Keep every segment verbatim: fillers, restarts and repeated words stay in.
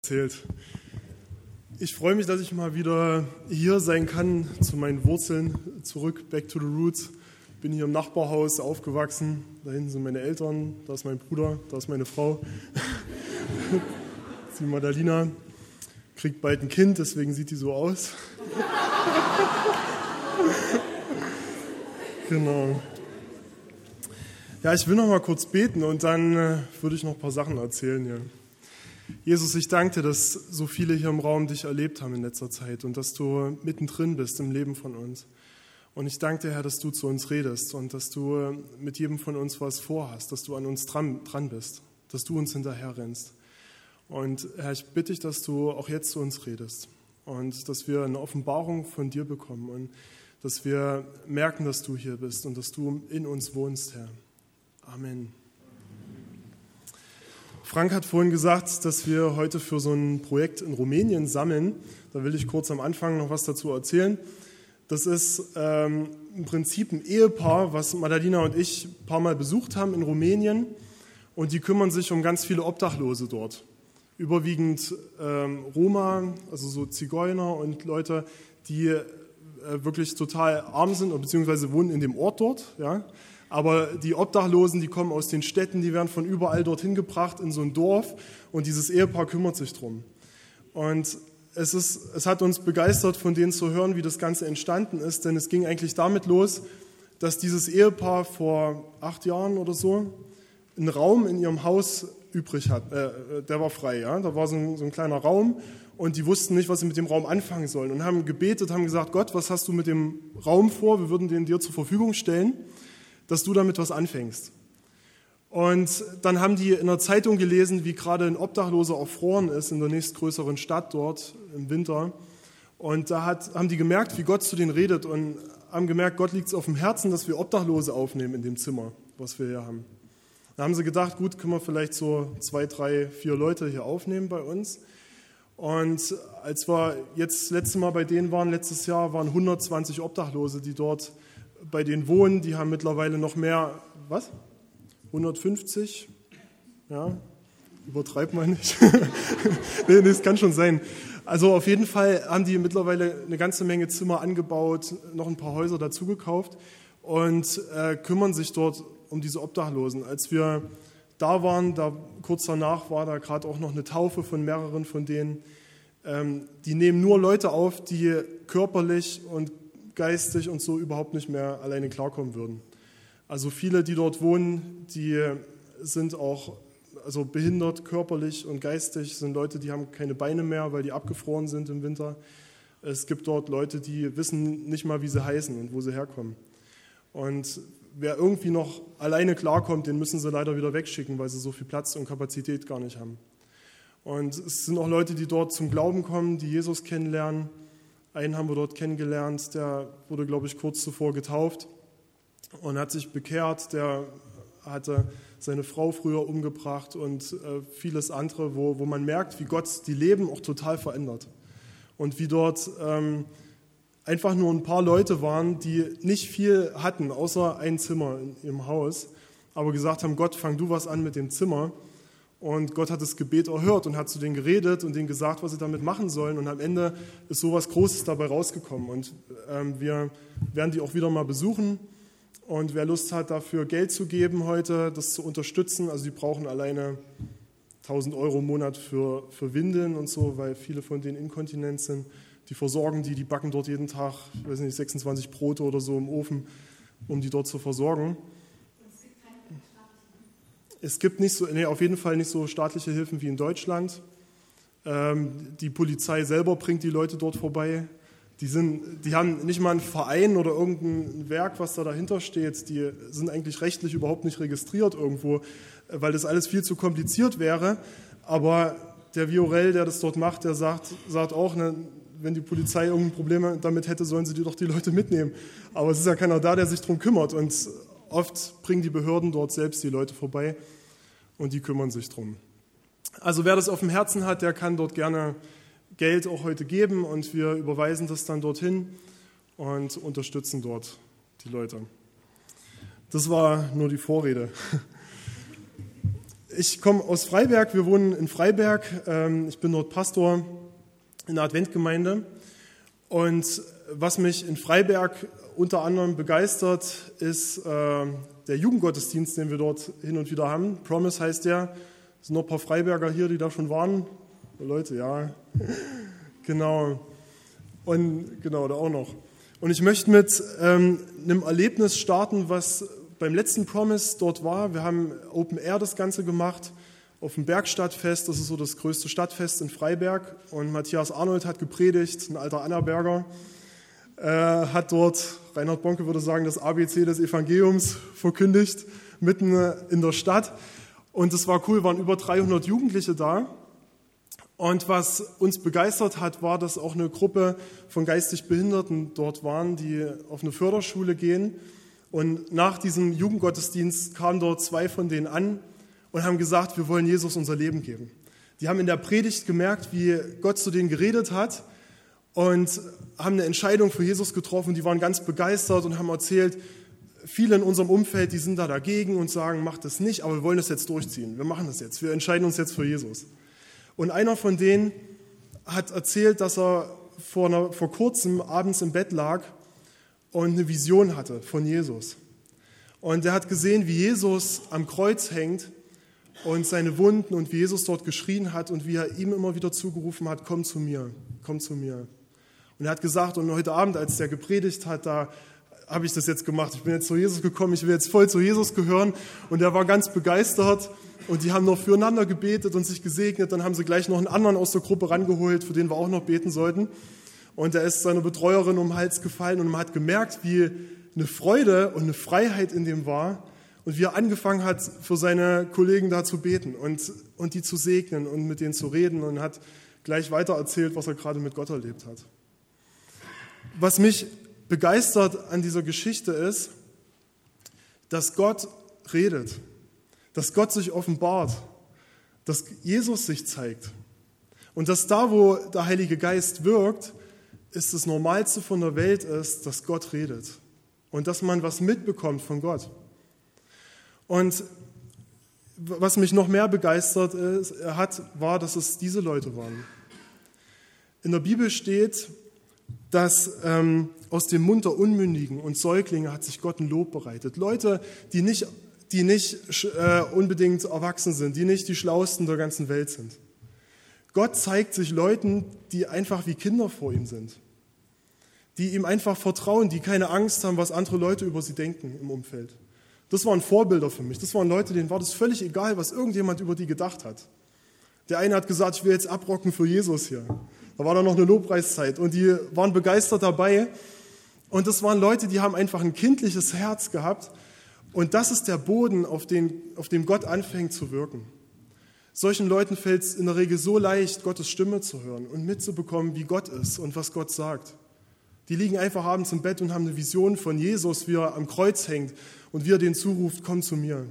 erzählt. Ich freue mich, dass ich mal wieder hier sein kann, zu meinen Wurzeln, zurück, back to the roots. Bin hier im Nachbarhaus aufgewachsen, da hinten sind meine Eltern, da ist mein Bruder, da ist meine Frau, die Madalina, kriegt bald ein Kind, deswegen sieht die so aus. Genau. Ja, ich will noch mal kurz beten und dann äh, würde ich noch ein paar Sachen erzählen hier. Jesus, ich danke dir, dass so viele hier im Raum dich erlebt haben in letzter Zeit und dass du mittendrin bist im Leben von uns. Und ich danke dir, Herr, dass du zu uns redest und dass du mit jedem von uns was vorhast, dass du an uns dran, dran bist, dass du uns hinterher rennst. Und Herr, ich bitte dich, dass du auch jetzt zu uns redest und dass wir eine Offenbarung von dir bekommen und dass wir merken, dass du hier bist und dass du in uns wohnst, Herr. Amen. Frank hat vorhin gesagt, dass wir heute für so ein Projekt in Rumänien sammeln. Da will ich kurz am Anfang noch was dazu erzählen. Das ist ähm, im Prinzip ein Ehepaar, was Madalina und ich ein paar Mal besucht haben in Rumänien. Und die kümmern sich um ganz viele Obdachlose dort. Überwiegend ähm, Roma, also so Zigeuner und Leute, die äh, wirklich total arm sind, beziehungsweise wohnen in dem Ort dort, ja. Aber die Obdachlosen, die kommen aus den Städten, die werden von überall dorthin gebracht in so ein Dorf und dieses Ehepaar kümmert sich drum. Und es ist, es hat uns begeistert, von denen zu hören, wie das Ganze entstanden ist, denn es ging eigentlich damit los, dass dieses Ehepaar vor acht Jahren oder so einen Raum in ihrem Haus übrig hat, äh, der war frei, ja, da war so ein, so ein kleiner Raum und die wussten nicht, was sie mit dem Raum anfangen sollen und haben gebetet, haben gesagt, Gott, was hast du mit dem Raum vor? Wir würden den dir zur Verfügung stellen, dass du damit was anfängst. Und dann haben die in der Zeitung gelesen, wie gerade ein Obdachloser erfroren ist in der nächstgrößeren Stadt dort im Winter. Und da hat, haben die gemerkt, wie Gott zu denen redet und haben gemerkt, Gott liegt es auf dem Herzen, dass wir Obdachlose aufnehmen in dem Zimmer, was wir hier haben. Da haben sie gedacht, gut, können wir vielleicht so zwei, drei, vier Leute hier aufnehmen bei uns. Und als wir jetzt das letzte Mal bei denen waren, letztes Jahr, waren hundertzwanzig Obdachlose, die dort bei denen wohnen, die haben mittlerweile noch mehr, was? hundertfünfzig? Ja, übertreibt man nicht. nee, nee, das kann schon sein. Also auf jeden Fall haben die mittlerweile eine ganze Menge Zimmer angebaut, noch ein paar Häuser dazu gekauft und äh, kümmern sich dort um diese Obdachlosen. Als wir da waren, da kurz danach war da gerade auch noch eine Taufe von mehreren von denen. Ähm, die nehmen nur Leute auf, die körperlich und geistig und so überhaupt nicht mehr alleine klarkommen würden. Also viele, die dort wohnen, die sind auch also behindert körperlich und geistig, sind Leute, die haben keine Beine mehr, weil die abgefroren sind im Winter. Es gibt dort Leute, die wissen nicht mal, wie sie heißen und wo sie herkommen. Und wer irgendwie noch alleine klarkommt, den müssen sie leider wieder wegschicken, weil sie so viel Platz und Kapazität gar nicht haben. Und es sind auch Leute, die dort zum Glauben kommen, die Jesus kennenlernen. Einen haben wir dort kennengelernt, der wurde, glaube ich, kurz zuvor getauft und hat sich bekehrt. Der hatte seine Frau früher umgebracht und äh, vieles andere, wo, wo man merkt, wie Gott die Leben auch total verändert. Und wie dort ähm, einfach nur ein paar Leute waren, die nicht viel hatten, außer ein Zimmer in ihrem Haus, aber gesagt haben, Gott, fang du was an mit dem Zimmer. Und Gott hat das Gebet erhört und hat zu denen geredet und denen gesagt, was sie damit machen sollen. Und am Ende ist so was Großes dabei rausgekommen. Und ähm, wir werden die auch wieder mal besuchen. Und wer Lust hat, dafür Geld zu geben heute, das zu unterstützen, also die brauchen alleine tausend Euro im Monat für, für Windeln und so, weil viele von denen inkontinent sind. Die versorgen die, die backen dort jeden Tag, ich weiß nicht, sechsundzwanzig Brote oder so im Ofen, um die dort zu versorgen. Es gibt nicht so, nee, auf jeden Fall nicht so staatliche Hilfen wie in Deutschland. Ähm, die Polizei selber bringt die Leute dort vorbei. Die, sind, die haben nicht mal einen Verein oder irgendein Werk, was da dahinter steht. Die sind eigentlich rechtlich überhaupt nicht registriert irgendwo, weil das alles viel zu kompliziert wäre. Aber der Viorel, der das dort macht, der sagt, sagt auch, ne, wenn die Polizei irgendein Problem damit hätte, sollen sie die doch die Leute mitnehmen. Aber es ist ja keiner da, der sich darum kümmert. Und oft bringen die Behörden dort selbst die Leute vorbei und die kümmern sich drum. Also wer das auf dem Herzen hat, der kann dort gerne Geld auch heute geben und wir überweisen das dann dorthin und unterstützen dort die Leute. Das war nur die Vorrede. Ich komme aus Freiberg, wir wohnen in Freiberg. Ich bin dort Pastor in der Adventgemeinde. Und was mich in Freiberg unter anderem begeistert, ist der Jugendgottesdienst, den wir dort hin und wieder haben. Promise heißt der. Es sind noch ein paar Freiberger hier, die da schon waren. Leute, ja, genau. Und genau, da auch noch. Und ich möchte mit ähm, einem Erlebnis starten, was beim letzten Promise dort war. Wir haben Open Air das Ganze gemacht auf dem Bergstadtfest. Das ist so das größte Stadtfest in Freiberg. Und Matthias Arnold hat gepredigt, ein alter Annaberger. Äh, hat dort, Reinhard Bonke würde sagen, das A B C des Evangeliums verkündigt, mitten in der Stadt. Und es war cool, waren über dreihundert Jugendliche da. Und was uns begeistert hat, war, dass auch eine Gruppe von geistig Behinderten dort waren, die auf eine Förderschule gehen. Und nach diesem Jugendgottesdienst kamen dort zwei von denen an und haben gesagt, wir wollen Jesus unser Leben geben. Die haben in der Predigt gemerkt, wie Gott zu denen geredet hat und haben eine Entscheidung für Jesus getroffen. Die waren ganz begeistert und haben erzählt, viele in unserem Umfeld, die sind da dagegen und sagen, macht das nicht, aber wir wollen das jetzt durchziehen. Wir machen das jetzt. Wir entscheiden uns jetzt für Jesus. Und einer von denen hat erzählt, dass er vor, einer, vor kurzem abends im Bett lag und eine Vision hatte von Jesus. Und er hat gesehen, wie Jesus am Kreuz hängt und seine Wunden und wie Jesus dort geschrien hat und wie er ihm immer wieder zugerufen hat, komm zu mir, komm zu mir. Und er hat gesagt, und heute Abend, als der gepredigt hat, da habe ich das jetzt gemacht. Ich bin jetzt zu Jesus gekommen, ich will jetzt voll zu Jesus gehören. Und er war ganz begeistert. Und die haben noch füreinander gebetet und sich gesegnet. Dann haben sie gleich noch einen anderen aus der Gruppe rangeholt, für den wir auch noch beten sollten. Und er ist seiner Betreuerin um den Hals gefallen und man hat gemerkt, wie eine Freude und eine Freiheit in dem war. Und wie er angefangen hat, für seine Kollegen da zu beten und, und die zu segnen und mit denen zu reden. Und hat gleich weiter erzählt, was er gerade mit Gott erlebt hat. Was mich begeistert an dieser Geschichte ist, dass Gott redet. Dass Gott sich offenbart, dass Jesus sich zeigt und dass da, wo der Heilige Geist wirkt, ist das Normalste von der Welt ist, dass Gott redet und dass man was mitbekommt von Gott. Und was mich noch mehr begeistert ist, hat, war, dass es diese Leute waren. In der Bibel steht, dass ähm, aus dem Mund der Unmündigen und Säuglinge hat sich Gott ein Lob bereitet. Leute, die nicht die nicht äh, unbedingt erwachsen sind, die nicht die Schlauesten der ganzen Welt sind. Gott zeigt sich Leuten, die einfach wie Kinder vor ihm sind, die ihm einfach vertrauen, die keine Angst haben, was andere Leute über sie denken im Umfeld. Das waren Vorbilder für mich. Das waren Leute, denen war das völlig egal, was irgendjemand über die gedacht hat. Der eine hat gesagt, ich will jetzt abrocken für Jesus hier. Da war dann noch eine Lobpreiszeit und die waren begeistert dabei. Und das waren Leute, die haben einfach ein kindliches Herz gehabt. Und das ist der Boden, auf, den, auf dem Gott anfängt zu wirken. Solchen Leuten fällt es in der Regel so leicht, Gottes Stimme zu hören und mitzubekommen, wie Gott ist und was Gott sagt. Die liegen einfach abends im Bett und haben eine Vision von Jesus, wie er am Kreuz hängt und wie er denen zuruft, komm zu mir.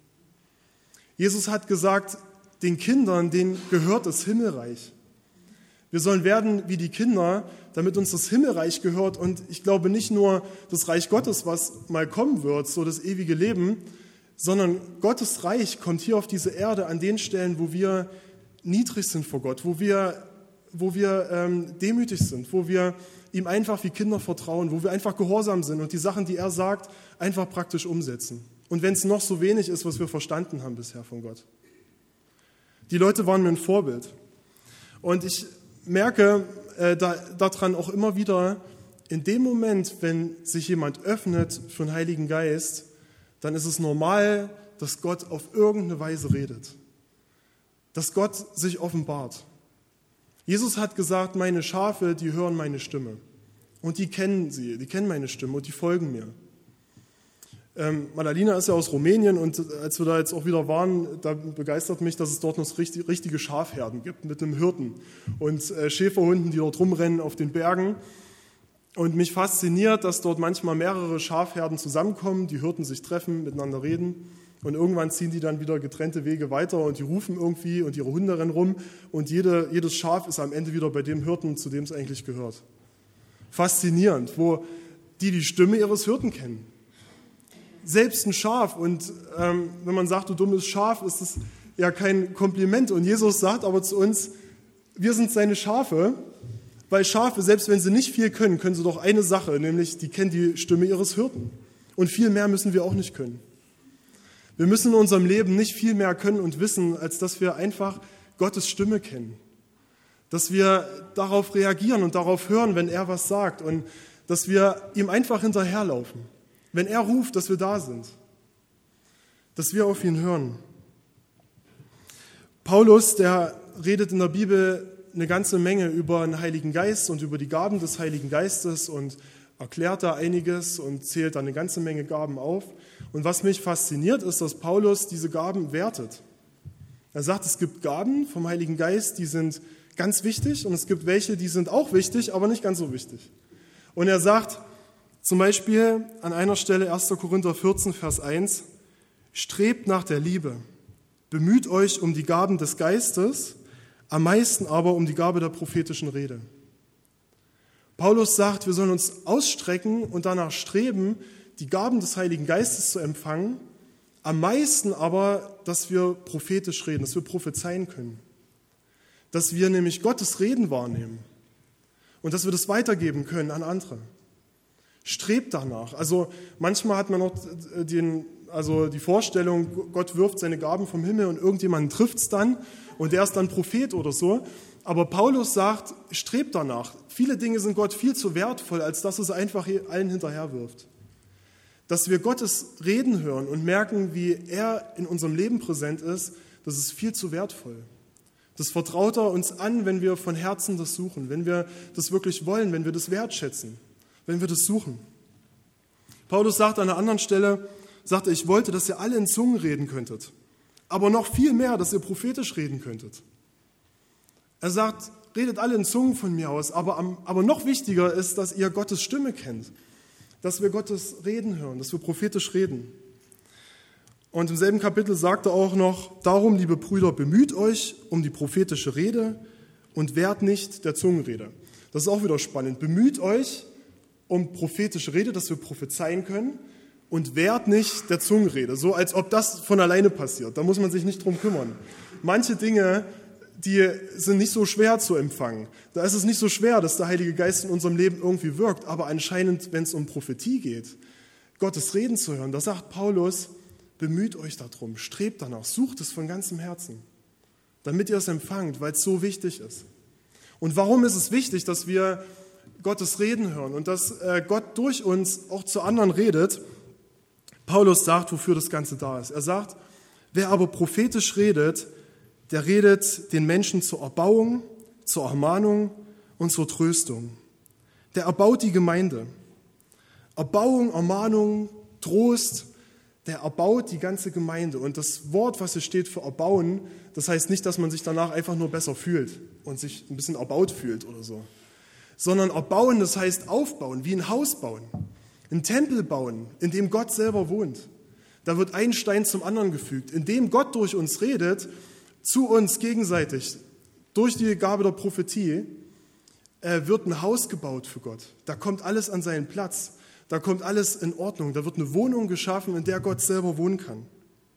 Jesus hat gesagt, den Kindern, denen gehört das Himmelreich. Wir sollen werden wie die Kinder, damit uns das Himmelreich gehört und ich glaube nicht nur das Reich Gottes, was mal kommen wird, so das ewige Leben, sondern Gottes Reich kommt hier auf diese Erde an den Stellen, wo wir niedrig sind vor Gott, wo wir, wo wir ähm, demütig sind, wo wir ihm einfach wie Kinder vertrauen, wo wir einfach gehorsam sind und die Sachen, die er sagt, einfach praktisch umsetzen. Und wenn es noch so wenig ist, was wir verstanden haben bisher von Gott. Die Leute waren mir ein Vorbild. Und ich merke äh, da, daran auch immer wieder, in dem Moment, wenn sich jemand öffnet für den Heiligen Geist, dann ist es normal, dass Gott auf irgendeine Weise redet. Dass Gott sich offenbart. Jesus hat gesagt, meine Schafe, die hören meine Stimme. Und die kennen sie, die kennen meine Stimme und die folgen mir. Ähm, Madalina ist ja aus Rumänien und als wir da jetzt auch wieder waren, da begeistert mich, dass es dort noch richtig, richtige Schafherden gibt mit einem Hirten und äh, Schäferhunden, die dort rumrennen auf den Bergen. Und mich fasziniert, dass dort manchmal mehrere Schafherden zusammenkommen, die Hirten sich treffen, miteinander reden und irgendwann ziehen die dann wieder getrennte Wege weiter und die rufen irgendwie und ihre Hunde rennen rum und jede, jedes Schaf ist am Ende wieder bei dem Hirten, zu dem es eigentlich gehört. Faszinierend, wo die die Stimme ihres Hirten kennen. Selbst ein Schaf und ähm, wenn man sagt, du dummes Schaf, ist es ja kein Kompliment. Und Jesus sagt aber zu uns, wir sind seine Schafe, weil Schafe, selbst wenn sie nicht viel können, können sie doch eine Sache, nämlich die kennen die Stimme ihres Hirten. Und viel mehr müssen wir auch nicht können. Wir müssen in unserem Leben nicht viel mehr können und wissen, als dass wir einfach Gottes Stimme kennen. Dass wir darauf reagieren und darauf hören, wenn er was sagt. Und dass wir ihm einfach hinterherlaufen. Wenn er ruft, dass wir da sind. Dass wir auf ihn hören. Paulus, der redet in der Bibel eine ganze Menge über den Heiligen Geist und über die Gaben des Heiligen Geistes und erklärt da einiges und zählt da eine ganze Menge Gaben auf. Und was mich fasziniert, ist, dass Paulus diese Gaben wertet. Er sagt, es gibt Gaben vom Heiligen Geist, die sind ganz wichtig und es gibt welche, die sind auch wichtig, aber nicht ganz so wichtig. Und er sagt zum Beispiel an einer Stelle erster Korinther vierzehn, Vers eins, strebt nach der Liebe, bemüht euch um die Gaben des Geistes, am meisten aber um die Gabe der prophetischen Rede. Paulus sagt, wir sollen uns ausstrecken und danach streben, die Gaben des Heiligen Geistes zu empfangen, am meisten aber, dass wir prophetisch reden, dass wir prophezeien können. Dass wir nämlich Gottes Reden wahrnehmen und dass wir das weitergeben können an andere. Strebt danach. Also manchmal hat man noch den, also die Vorstellung, Gott wirft seine Gaben vom Himmel und irgendjemanden trifft es dann und der ist dann Prophet oder so. Aber Paulus sagt, strebt danach. Viele Dinge sind Gott viel zu wertvoll, als dass es einfach allen hinterherwirft. Dass wir Gottes Reden hören und merken, wie er in unserem Leben präsent ist, das ist viel zu wertvoll. Das vertraut er uns an, wenn wir von Herzen das suchen, wenn wir das wirklich wollen, wenn wir das wertschätzen, wenn wir das suchen. Paulus sagt an einer anderen Stelle, sagt er, ich wollte, dass ihr alle in Zungen reden könntet, aber noch viel mehr, dass ihr prophetisch reden könntet. Er sagt, redet alle in Zungen von mir aus, aber, aber noch wichtiger ist, dass ihr Gottes Stimme kennt, dass wir Gottes Reden hören, dass wir prophetisch reden. Und im selben Kapitel sagt er auch noch, darum, liebe Brüder, bemüht euch um die prophetische Rede und wehrt nicht der Zungenrede. Das ist auch wieder spannend. Bemüht euch um prophetische Rede, dass wir prophezeien können und wehrt nicht der Zungenrede, so als ob das von alleine passiert. Da muss man sich nicht drum kümmern. Manche Dinge, die sind nicht so schwer zu empfangen. Da ist es nicht so schwer, dass der Heilige Geist in unserem Leben irgendwie wirkt. Aber anscheinend, wenn es um Prophetie geht, Gottes Reden zu hören, da sagt Paulus, bemüht euch darum, strebt danach, sucht es von ganzem Herzen, damit ihr es empfangt, weil es so wichtig ist. Und warum ist es wichtig, dass wir Gottes Reden hören und dass Gott durch uns auch zu anderen redet? Paulus sagt, wofür das Ganze da ist. Er sagt, wer aber prophetisch redet, der redet den Menschen zur Erbauung, zur Ermahnung und zur Tröstung. Der erbaut die Gemeinde. Erbauung, Ermahnung, Trost, der erbaut die ganze Gemeinde. Und das Wort, was hier steht für erbauen, das heißt nicht, dass man sich danach einfach nur besser fühlt und sich ein bisschen erbaut fühlt oder so. Sondern erbauen, das heißt aufbauen, wie ein Haus bauen. Ein Tempel bauen, in dem Gott selber wohnt. Da wird ein Stein zum anderen gefügt. In dem Gott durch uns redet, zu uns gegenseitig, durch die Gabe der Prophetie, äh, wird ein Haus gebaut für Gott. Da kommt alles an seinen Platz. Da kommt alles in Ordnung. Da wird eine Wohnung geschaffen, in der Gott selber wohnen kann.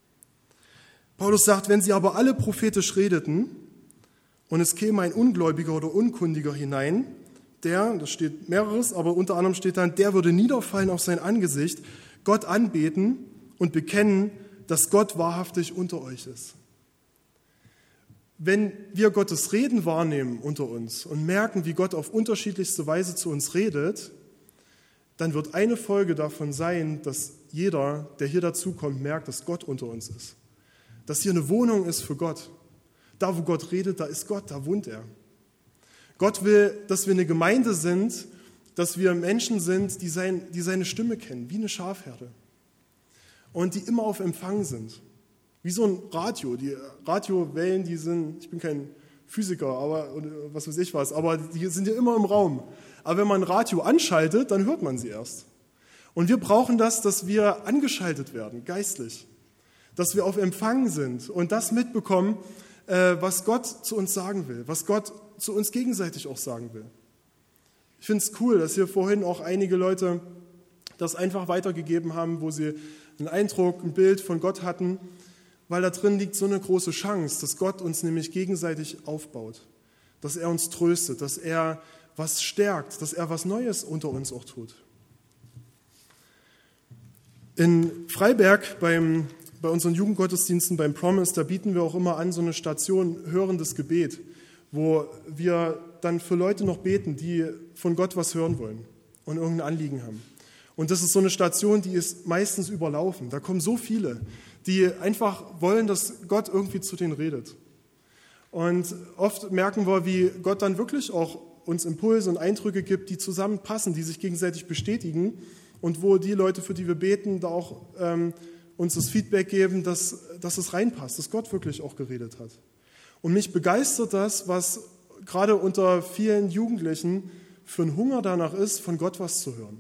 Paulus sagt, wenn sie aber alle prophetisch redeten und es käme ein Ungläubiger oder Unkundiger hinein, der, das steht mehreres, aber unter anderem steht dann, der würde niederfallen auf sein Angesicht, Gott anbeten und bekennen, dass Gott wahrhaftig unter euch ist. Wenn wir Gottes Reden wahrnehmen unter uns und merken, wie Gott auf unterschiedlichste Weise zu uns redet, dann wird eine Folge davon sein, dass jeder, der hier dazukommt, merkt, dass Gott unter uns ist. Dass hier eine Wohnung ist für Gott. Da, wo Gott redet, da ist Gott, da wohnt er. Gott will, dass wir eine Gemeinde sind, dass wir Menschen sind, die, sein, die seine Stimme kennen, wie eine Schafherde. Und die immer auf Empfang sind. Wie so ein Radio. Die Radiowellen, die sind, ich bin kein Physiker, aber oder was weiß ich was, aber die sind ja immer im Raum. Aber wenn man ein Radio anschaltet, dann hört man sie erst. Und wir brauchen das, dass wir angeschaltet werden, geistlich. Dass wir auf Empfang sind und das mitbekommen, was Gott zu uns sagen will, was Gott zu uns gegenseitig auch sagen will. Ich finde es cool, dass hier vorhin auch einige Leute das einfach weitergegeben haben, wo sie einen Eindruck, ein Bild von Gott hatten. weil da drin liegt so eine große Chance, dass Gott uns nämlich gegenseitig aufbaut, dass er uns tröstet, dass er was stärkt, dass er was Neues unter uns auch tut. In Freiberg beim, bei unseren Jugendgottesdiensten beim Promise, da bieten wir auch immer an so eine Station hörendes Gebet, wo wir dann für Leute noch beten, die von Gott was hören wollen und irgendein Anliegen haben. Und das ist so eine Station, die ist meistens überlaufen. Da kommen so viele, die einfach wollen, dass Gott irgendwie zu denen redet. Und oft merken wir, wie Gott dann wirklich auch uns Impulse und Eindrücke gibt, die zusammenpassen, die sich gegenseitig bestätigen und wo die Leute, für die wir beten, da auch ähm, uns das Feedback geben, dass, dass es reinpasst, dass Gott wirklich auch geredet hat. Und mich begeistert das, was gerade unter vielen Jugendlichen für ein Hunger danach ist, von Gott was zu hören.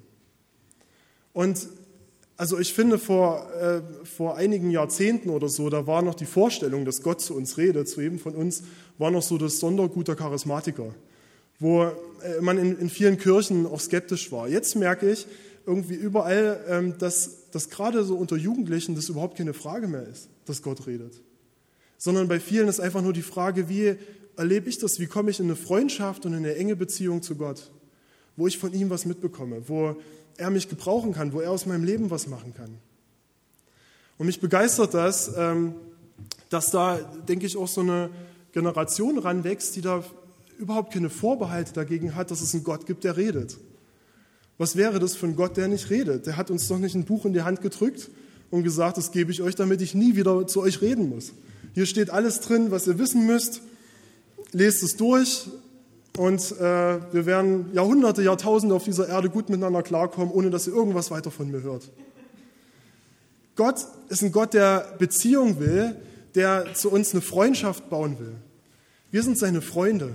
Und also ich finde, vor, äh, vor einigen Jahrzehnten oder so, da war noch die Vorstellung, dass Gott zu uns redet, zu jedem von uns, war noch so das Sondergut der Charismatiker, wo äh, man in, in vielen Kirchen auch skeptisch war. Jetzt merke ich irgendwie überall, ähm, dass, dass gerade so unter Jugendlichen das überhaupt keine Frage mehr ist, dass Gott redet. Sondern bei vielen ist einfach nur die Frage, wie erlebe ich das, wie komme ich in eine Freundschaft und in eine enge Beziehung zu Gott, wo ich von ihm was mitbekomme, wo er mich gebrauchen kann, wo er aus meinem Leben was machen kann. Und mich begeistert das, dass da, denke ich, auch so eine Generation ranwächst, die da überhaupt keine Vorbehalte dagegen hat, dass es einen Gott gibt, der redet. Was wäre das für ein Gott, der nicht redet? Der hat uns doch nicht ein Buch in die Hand gedrückt und gesagt, das gebe ich euch, damit ich nie wieder zu euch reden muss. Hier steht alles drin, was ihr wissen müsst. Lest es durch. Und äh, wir werden Jahrhunderte, Jahrtausende auf dieser Erde gut miteinander klarkommen, ohne dass ihr irgendwas weiter von mir hört. Gott ist ein Gott, der Beziehung will, der zu uns eine Freundschaft bauen will. Wir sind seine Freunde.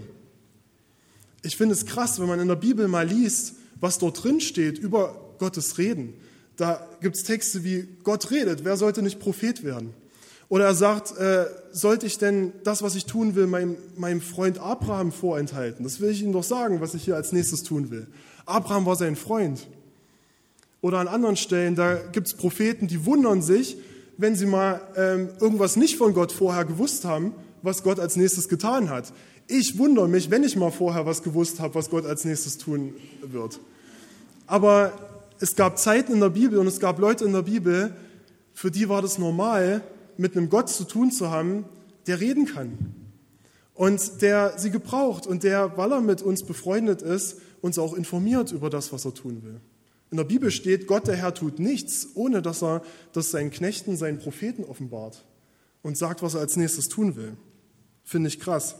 Ich finde es krass, wenn man in der Bibel mal liest, was dort drin steht über Gottes Reden. Da gibt es Texte wie, Gott redet, wer sollte nicht Prophet werden? Oder er sagt, äh, sollte ich denn das, was ich tun will, meinem, meinem Freund Abraham vorenthalten? Das will ich ihm doch sagen, was ich hier als nächstes tun will. Abraham war sein Freund. Oder an anderen Stellen, da gibt es Propheten, die wundern sich, wenn sie mal ähm, irgendwas nicht von Gott vorher gewusst haben, was Gott als nächstes getan hat. Ich wundere mich, wenn ich mal vorher was gewusst habe, was Gott als nächstes tun wird. Aber es gab Zeiten in der Bibel und es gab Leute in der Bibel, für die war das normal, mit einem Gott zu tun zu haben, der reden kann und der sie gebraucht und der, weil er mit uns befreundet ist, uns auch informiert über das, was er tun will. In der Bibel steht, Gott, der Herr, tut nichts, ohne dass er das seinen Knechten, seinen Propheten offenbart und sagt, was er als nächstes tun will. Finde ich krass.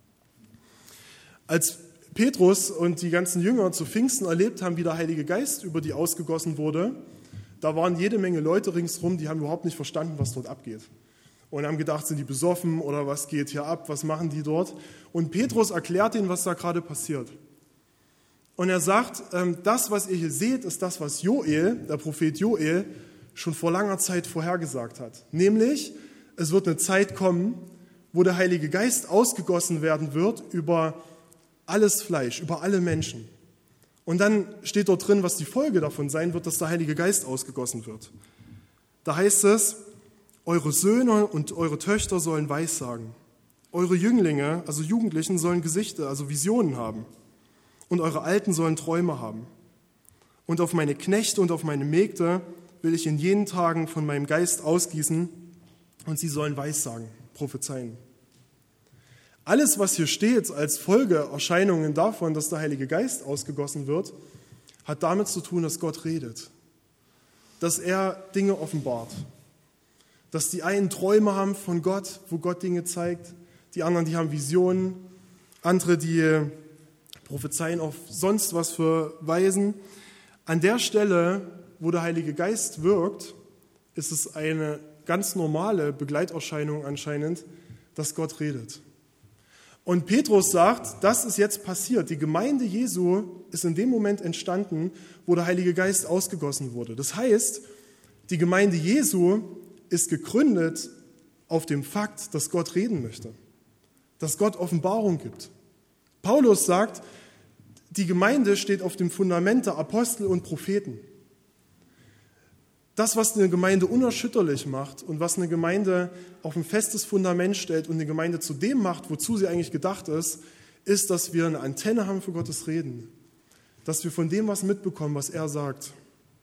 Als Petrus und die ganzen Jünger zu Pfingsten erlebt haben, wie der Heilige Geist über die ausgegossen wurde, da waren jede Menge Leute ringsherum, die haben überhaupt nicht verstanden, was dort abgeht. Und haben gedacht, sind die besoffen oder was geht hier ab, was machen die dort? Und Petrus erklärt ihnen, was da gerade passiert. Und er sagt, das, was ihr hier seht, ist das, was Joel, der Prophet Joel, schon vor langer Zeit vorhergesagt hat. Nämlich, es wird eine Zeit kommen, wo der Heilige Geist ausgegossen werden wird über alles Fleisch, über alle Menschen. Und dann steht dort drin, was die Folge davon sein wird, dass der Heilige Geist ausgegossen wird. Da heißt es, eure Söhne und eure Töchter sollen Weissagen. Eure Jünglinge, also Jugendlichen, sollen Gesichter, also Visionen haben. Und eure Alten sollen Träume haben. Und auf meine Knechte und auf meine Mägde will ich in jenen Tagen von meinem Geist ausgießen und sie sollen Weissagen, prophezeien. Alles, was hier steht als Folgeerscheinungen davon, dass der Heilige Geist ausgegossen wird, hat damit zu tun, dass Gott redet, dass er Dinge offenbart, dass die einen Träume haben von Gott, wo Gott Dinge zeigt, die anderen, die haben Visionen, andere, die prophezeien auf sonst was für Weisen. An der Stelle, wo der Heilige Geist wirkt, ist es eine ganz normale Begleiterscheinung anscheinend, dass Gott redet. Und Petrus sagt, das ist jetzt passiert. Die Gemeinde Jesu ist in dem Moment entstanden, wo der Heilige Geist ausgegossen wurde. Das heißt, die Gemeinde Jesu ist gegründet auf dem Fakt, dass Gott reden möchte, dass Gott Offenbarung gibt. Paulus sagt, die Gemeinde steht auf dem Fundament der Apostel und Propheten. Das, was eine Gemeinde unerschütterlich macht und was eine Gemeinde auf ein festes Fundament stellt und eine Gemeinde zu dem macht, wozu sie eigentlich gedacht ist, ist, dass wir eine Antenne haben für Gottes Reden. Dass wir von dem was mitbekommen, was er sagt.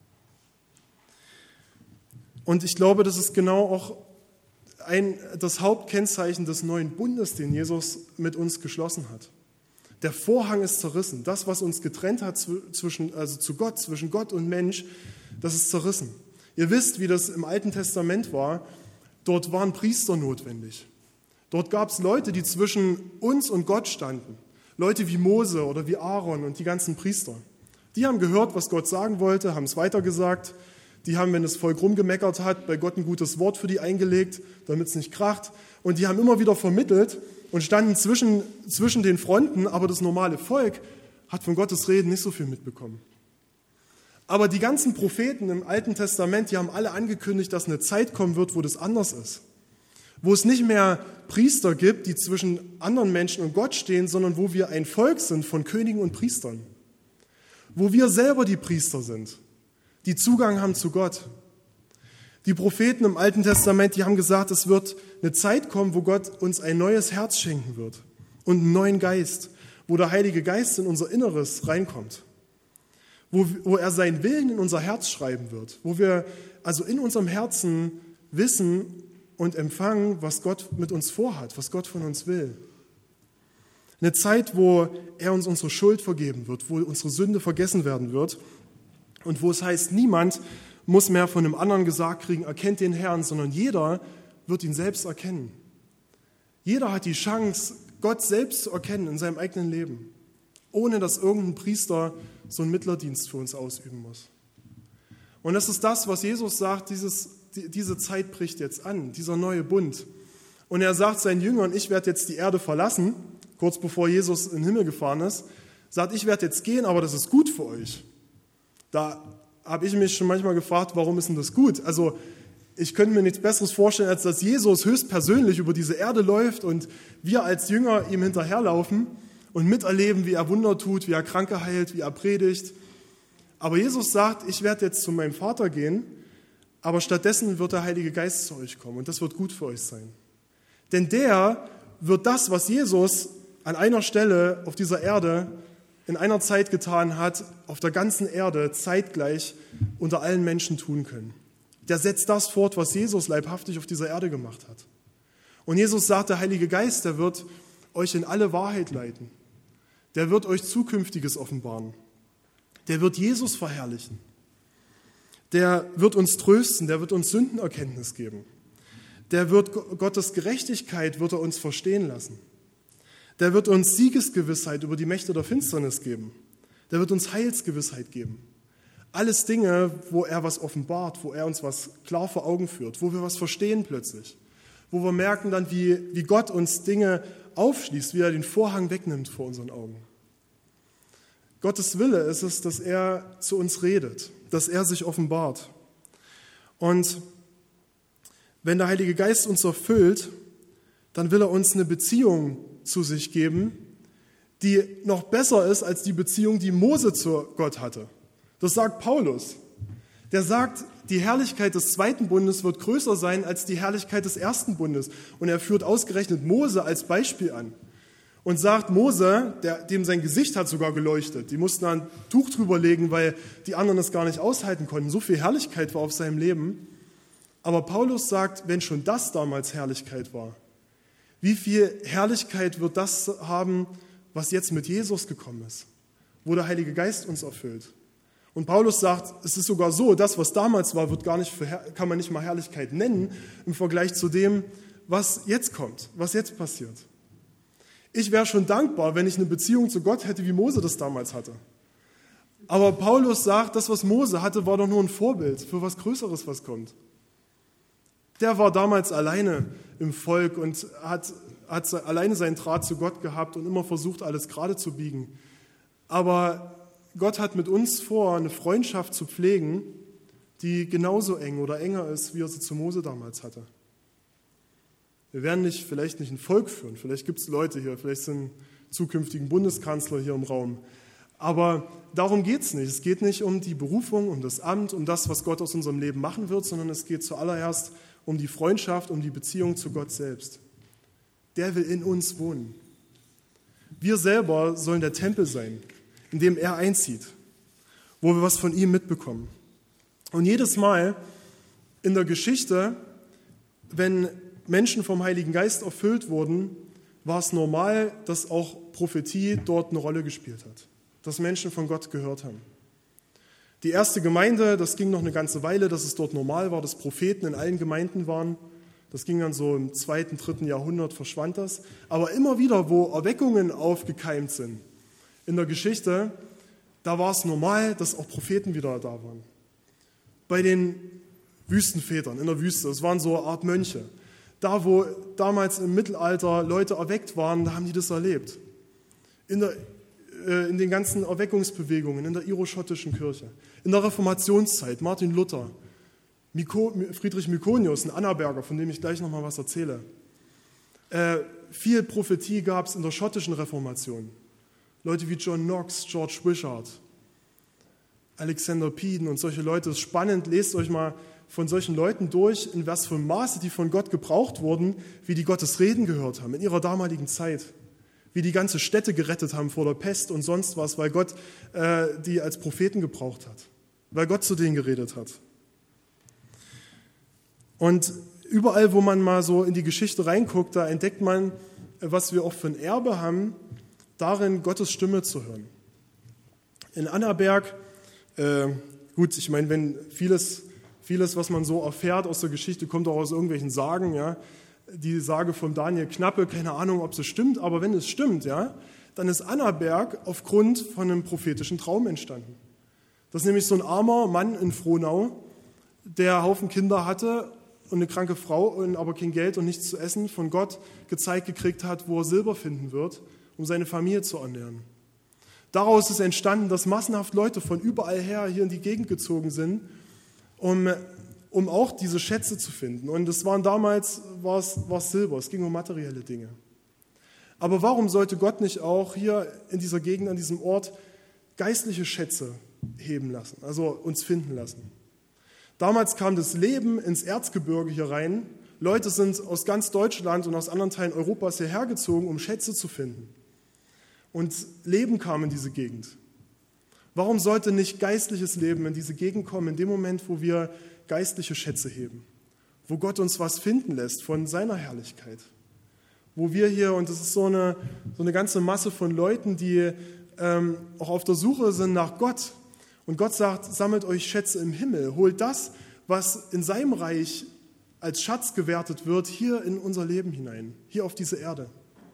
Und ich glaube, das ist genau auch ein, das Hauptkennzeichen des neuen Bundes, den Jesus mit uns geschlossen hat. Der Vorhang ist zerrissen. Das, was uns getrennt hat zwischen, also zu Gott, zwischen Gott und Mensch, das ist zerrissen. Ihr wisst, wie das im Alten Testament war. Dort waren Priester notwendig. Dort gab es Leute, die zwischen uns und Gott standen. Leute wie Mose oder wie Aaron und die ganzen Priester. Die haben gehört, was Gott sagen wollte, haben es weitergesagt. Die haben, wenn das Volk rumgemeckert hat, bei Gott ein gutes Wort für die eingelegt, damit es nicht kracht. Und die haben immer wieder vermittelt und standen zwischen, zwischen den Fronten, aber das normale Volk hat von Gottes Reden nicht so viel mitbekommen. Aber die ganzen Propheten im Alten Testament, die haben alle angekündigt, dass eine Zeit kommen wird, wo das anders ist. Wo es nicht mehr Priester gibt, die zwischen anderen Menschen und Gott stehen, sondern wo wir ein Volk sind von Königen und Priestern. Wo wir selber die Priester sind, die Zugang haben zu Gott. Die Propheten im Alten Testament, die haben gesagt, es wird eine Zeit kommen, wo Gott uns ein neues Herz schenken wird und einen neuen Geist, wo der Heilige Geist in unser Inneres reinkommt. Wo, wo er seinen Willen in unser Herz schreiben wird, wo wir also in unserem Herzen wissen und empfangen, was Gott mit uns vorhat, was Gott von uns will. Eine Zeit, wo er uns unsere Schuld vergeben wird, wo unsere Sünde vergessen werden wird und wo es heißt, niemand muss mehr von einem anderen gesagt kriegen, erkennt den Herrn, sondern jeder wird ihn selbst erkennen. Jeder hat die Chance, Gott selbst zu erkennen in seinem eigenen Leben, ohne dass irgendein Priester so einen Mittlerdienst für uns ausüben muss. Und das ist das, was Jesus sagt, dieses, die, diese Zeit bricht jetzt an, dieser neue Bund. Und er sagt seinen Jüngern, ich werde jetzt die Erde verlassen, kurz bevor Jesus in den Himmel gefahren ist, sagt, ich werde jetzt gehen, aber das ist gut für euch. Da habe ich mich schon manchmal gefragt, warum ist denn das gut? Also ich könnte mir nichts Besseres vorstellen, als dass Jesus höchstpersönlich über diese Erde läuft und wir als Jünger ihm hinterherlaufen und miterleben, wie er Wunder tut, wie er Kranke heilt, wie er predigt. Aber Jesus sagt, ich werde jetzt zu meinem Vater gehen, aber stattdessen wird der Heilige Geist zu euch kommen und das wird gut für euch sein. Denn der wird das, was Jesus an einer Stelle auf dieser Erde in einer Zeit getan hat, auf der ganzen Erde zeitgleich unter allen Menschen tun können. Der setzt das fort, was Jesus leibhaftig auf dieser Erde gemacht hat. Und Jesus sagt, der Heilige Geist, der wird euch in alle Wahrheit leiten. Der wird euch Zukünftiges offenbaren. Der wird Jesus verherrlichen. Der wird uns trösten, der wird uns Sündenerkenntnis geben. Der wird Gottes Gerechtigkeit wird er uns verstehen lassen. Der wird uns Siegesgewissheit über die Mächte der Finsternis geben. Der wird uns Heilsgewissheit geben. Alles Dinge, wo er was offenbart, wo er uns was klar vor Augen führt, wo wir was verstehen plötzlich. Wo wir merken dann, wie, wie Gott uns Dinge aufschließt, wie er den Vorhang wegnimmt vor unseren Augen. Gottes Wille ist es, dass er zu uns redet, dass er sich offenbart. Und wenn der Heilige Geist uns erfüllt, dann will er uns eine Beziehung zu sich geben, die noch besser ist als die Beziehung, die Mose zu Gott hatte. Das sagt Paulus. Der sagt, die Herrlichkeit des zweiten Bundes wird größer sein als die Herrlichkeit des ersten Bundes. Und er führt ausgerechnet Mose als Beispiel an. Und sagt, Mose, der, dem sein Gesicht hat sogar geleuchtet. Die mussten ein Tuch drüber legen, weil die anderen es gar nicht aushalten konnten. So viel Herrlichkeit war auf seinem Leben. Aber Paulus sagt, wenn schon das damals Herrlichkeit war, wie viel Herrlichkeit wird das haben, was jetzt mit Jesus gekommen ist, wo der Heilige Geist uns erfüllt. Und Paulus sagt, es ist sogar so, das, was damals war, wird gar nicht für, kann man nicht mal Herrlichkeit nennen im Vergleich zu dem, was jetzt kommt, was jetzt passiert. Ich wäre schon dankbar, wenn ich eine Beziehung zu Gott hätte, wie Mose das damals hatte. Aber Paulus sagt, das, was Mose hatte, war doch nur ein Vorbild für was Größeres, was kommt. Der war damals alleine im Volk und hat, hat alleine seinen Draht zu Gott gehabt und immer versucht, alles gerade zu biegen. Aber Gott hat mit uns vor, eine Freundschaft zu pflegen, die genauso eng oder enger ist, wie er sie zu Mose damals hatte. Wir werden nicht, vielleicht nicht ein Volk führen, vielleicht gibt es Leute hier, vielleicht sind zukünftigen Bundeskanzler hier im Raum, Aber darum geht es nicht. Es geht nicht um die Berufung, um das Amt, um das, was Gott aus unserem Leben machen wird, sondern es geht zuallererst um die Freundschaft, um die Beziehung zu Gott selbst. Der will in uns wohnen. Wir selber sollen der Tempel sein, in dem er einzieht, wo wir was von ihm mitbekommen. Und jedes Mal in der Geschichte, wenn Menschen vom Heiligen Geist erfüllt wurden, war es normal, dass auch Prophetie dort eine Rolle gespielt hat, dass Menschen von Gott gehört haben. Die erste Gemeinde, das ging noch eine ganze Weile, dass es dort normal war, dass Propheten in allen Gemeinden waren. Das ging dann so im zweiten, dritten Jahrhundert, verschwand das. Aber immer wieder, wo Erweckungen aufgekeimt sind in der Geschichte, da war es normal, dass auch Propheten wieder da waren. Bei den Wüstenvätern in der Wüste, das waren so eine Art Mönche. Da, wo damals im Mittelalter Leute erweckt waren, da haben die das erlebt. In, der, äh, in den ganzen Erweckungsbewegungen, in der iroschottischen Kirche, in der Reformationszeit, Martin Luther, Miko, Friedrich Mykonius, ein Annaberger, von dem ich gleich noch mal was erzähle. Äh, viel Prophetie gab es in der schottischen Reformation. Leute wie John Knox, George Wishart, Alexander Peden und solche Leute. Das ist spannend, lest euch mal von solchen Leuten durch, in was für einem Maße die von Gott gebraucht wurden, wie die Gottes Reden gehört haben in ihrer damaligen Zeit, wie die ganze Städte gerettet haben vor der Pest und sonst was, weil Gott äh, die als Propheten gebraucht hat, weil Gott zu denen geredet hat. Und überall, wo man mal so in die Geschichte reinguckt, da entdeckt man, was wir auch für ein Erbe haben, darin Gottes Stimme zu hören. In Annaberg, äh, gut, ich meine, wenn vieles, vieles, was man so erfährt aus der Geschichte, kommt auch aus irgendwelchen Sagen, ja, die Sage von Daniel Knappe, keine Ahnung, ob es stimmt, aber wenn es stimmt, ja, dann ist Annaberg aufgrund von einem prophetischen Traum entstanden. Das ist nämlich so ein armer Mann in Frohnau, der Haufen Kinder hatte und eine kranke Frau, und aber kein Geld und nichts zu essen, von Gott gezeigt gekriegt hat, wo er Silber finden wird, um seine Familie zu ernähren. Daraus ist entstanden, dass massenhaft Leute von überall her hier in die Gegend gezogen sind, um, um auch diese Schätze zu finden. Und es waren damals war es, war es Silber, es ging um materielle Dinge. Aber warum sollte Gott nicht auch hier in dieser Gegend, an diesem Ort, geistliche Schätze heben lassen, also uns finden lassen? Damals kam das Leben ins Erzgebirge hier rein. Leute sind aus ganz Deutschland und aus anderen Teilen Europas hierher gezogen, um Schätze zu finden. Und Leben kam in diese Gegend. Warum sollte nicht geistliches Leben in diese Gegend kommen, in dem Moment, wo wir geistliche Schätze heben? Wo Gott uns was finden lässt von seiner Herrlichkeit? Wo wir hier, und das ist so eine, so eine ganze Masse von Leuten, die ähm, auch auf der Suche sind nach Gott. Und Gott sagt, sammelt euch Schätze im Himmel, holt das, was in seinem Reich als Schatz gewertet wird, hier in unser Leben hinein, hier auf diese Erde.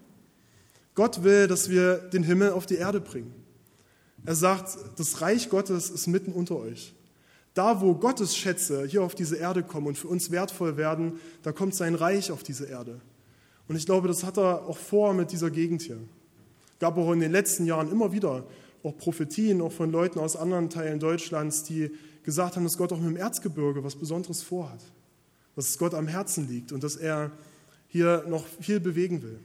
Gott will, dass wir den Himmel auf die Erde bringen. Er sagt, das Reich Gottes ist mitten unter euch. Da, wo Gottes Schätze hier auf diese Erde kommen und für uns wertvoll werden, da kommt sein Reich auf diese Erde. Und ich glaube, das hat er auch vor mit dieser Gegend hier. Gab auch in den letzten Jahren immer wieder auch Prophetien, auch von Leuten aus anderen Teilen Deutschlands, die gesagt haben, dass Gott auch mit dem Erzgebirge was Besonderes vorhat, dass es Gott am Herzen liegt und dass er hier noch viel bewegen will.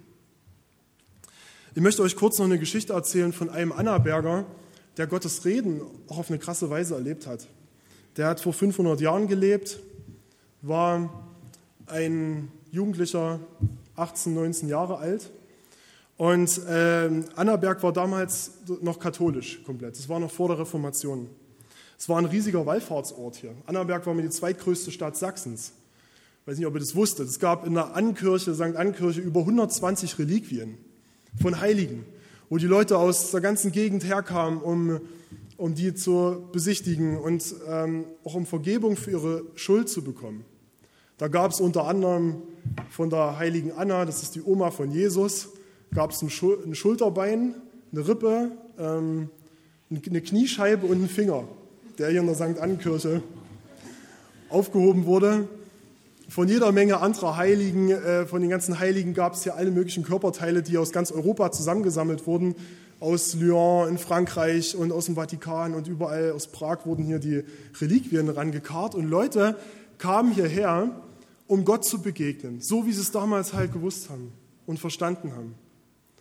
Ich möchte euch kurz noch eine Geschichte erzählen von einem Annaberger, der Gottes Reden auch auf eine krasse Weise erlebt hat. Der hat vor fünfhundert Jahren gelebt, war ein Jugendlicher, achtzehn, neunzehn Jahre alt. Und äh, Annaberg war damals noch katholisch komplett. Das war noch vor der Reformation. Es war ein riesiger Wallfahrtsort hier. Annaberg war mir die zweitgrößte Stadt Sachsens. Ich weiß nicht, ob ihr das wusstet. Es gab in der Annkirche, Sankt Annkirche, über hundertzwanzig Reliquien von Heiligen, wo die Leute aus der ganzen Gegend herkamen, um, um die zu besichtigen und ähm, auch um Vergebung für ihre Schuld zu bekommen. Da gab es unter anderem von der heiligen Anna, das ist die Oma von Jesus, gab es ein, Schul- ein Schulterbein, eine Rippe, ähm, eine Kniescheibe und einen Finger, der hier in der Sankt Annkirche aufgehoben wurde. Von jeder Menge anderer Heiligen, äh, von den ganzen Heiligen gab es hier alle möglichen Körperteile, die aus ganz Europa zusammengesammelt wurden. Aus Lyon in Frankreich und aus dem Vatikan und überall aus Prag wurden hier die Reliquien rangekarrt. Und Leute kamen hierher, um Gott zu begegnen, so wie sie es damals halt gewusst haben und verstanden haben.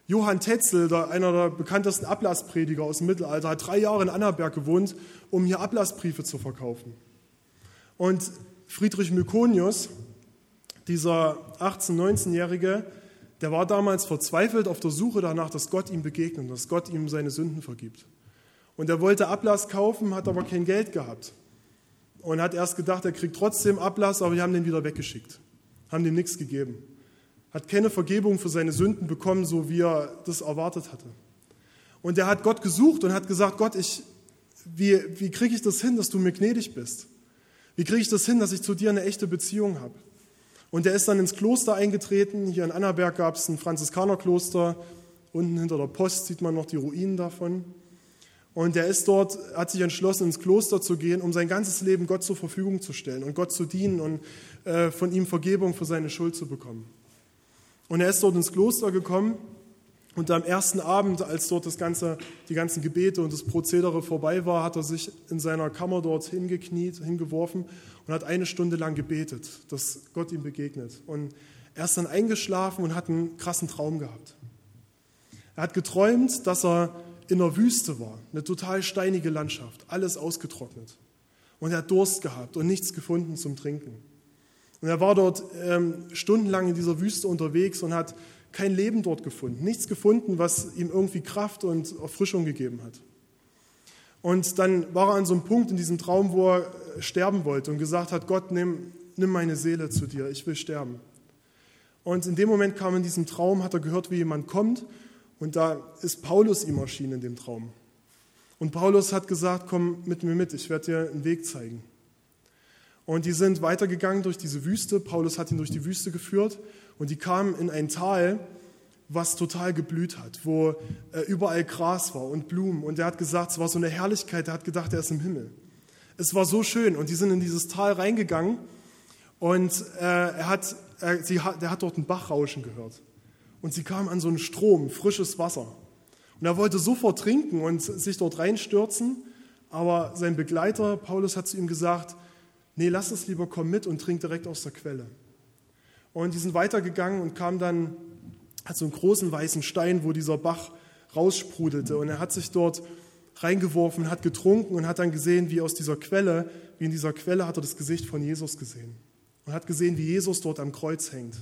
Johann Tetzel, der, einer der bekanntesten Ablassprediger aus dem Mittelalter, hat drei Jahre in Annaberg gewohnt, um hier Ablassbriefe zu verkaufen. Und Friedrich Mykonius, dieser achtzehn-, neunzehnjährige, der war damals verzweifelt auf der Suche danach, dass Gott ihm begegnet, dass Gott ihm seine Sünden vergibt. Und er wollte Ablass kaufen, hat aber kein Geld gehabt. Und hat erst gedacht, er kriegt trotzdem Ablass, aber die haben den wieder weggeschickt, haben dem nichts gegeben. Hat keine Vergebung für seine Sünden bekommen, so wie er das erwartet hatte. Und er hat Gott gesucht und hat gesagt, Gott, ich, wie, wie kriege ich das hin, dass du mir gnädig bist? Wie kriege ich das hin, dass ich zu dir eine echte Beziehung habe? Und er ist dann ins Kloster eingetreten. Hier in Annaberg gab es ein Franziskanerkloster. Unten hinter der Post sieht man noch die Ruinen davon. Und er ist dort, hat sich entschlossen, ins Kloster zu gehen, um sein ganzes Leben Gott zur Verfügung zu stellen und Gott zu dienen und äh, von ihm Vergebung für seine Schuld zu bekommen. Und er ist dort ins Kloster gekommen und am ersten Abend, als dort das ganze, die ganzen Gebete und das Prozedere vorbei war, hat er sich in seiner Kammer dort hingekniet, hingeworfen und hat eine Stunde lang gebetet, dass Gott ihm begegnet. Und er ist dann eingeschlafen und hat einen krassen Traum gehabt. Er hat geträumt, dass er in der Wüste war, eine total steinige Landschaft, alles ausgetrocknet. Und er hat Durst gehabt und nichts gefunden zum Trinken. Und er war dort ähm, stundenlang in dieser Wüste unterwegs und hat kein Leben dort gefunden, nichts gefunden, was ihm irgendwie Kraft und Erfrischung gegeben hat. Und dann war er an so einem Punkt in diesem Traum, wo er sterben wollte und gesagt hat, Gott, nimm, nimm meine Seele zu dir, ich will sterben. Und in dem Moment kam in diesem Traum, hat er gehört, wie jemand kommt und da ist Paulus ihm erschienen in dem Traum. Und Paulus hat gesagt, komm mit mir mit, ich werde dir einen Weg zeigen. Und die sind weitergegangen durch diese Wüste. Paulus hat ihn durch die Wüste geführt und die kamen in ein Tal, was total geblüht hat, wo äh, überall Gras war und Blumen. Und er hat gesagt, es war so eine Herrlichkeit, er hat gedacht, er ist im Himmel. Es war so schön und die sind in dieses Tal reingegangen und äh, er hat, er, sie, der hat dort einen Bach rauschen gehört. Und sie kamen an so einen Strom, frisches Wasser. Und er wollte sofort trinken und sich dort reinstürzen, aber sein Begleiter, Paulus, hat zu ihm gesagt, nee, lass es lieber, komm mit und trink direkt aus der Quelle. Und die sind weitergegangen und kam dann, hat so einen großen weißen Stein, wo dieser Bach raussprudelte. Und er hat sich dort reingeworfen, hat getrunken und hat dann gesehen, wie aus dieser Quelle, wie in dieser Quelle hat er das Gesicht von Jesus gesehen. Und hat gesehen, wie Jesus dort am Kreuz hängt.